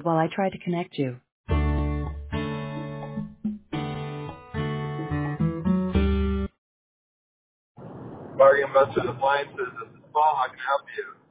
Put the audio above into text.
while I try to connect you. Bargain Busters Appliances, this is Paul. How can I help you?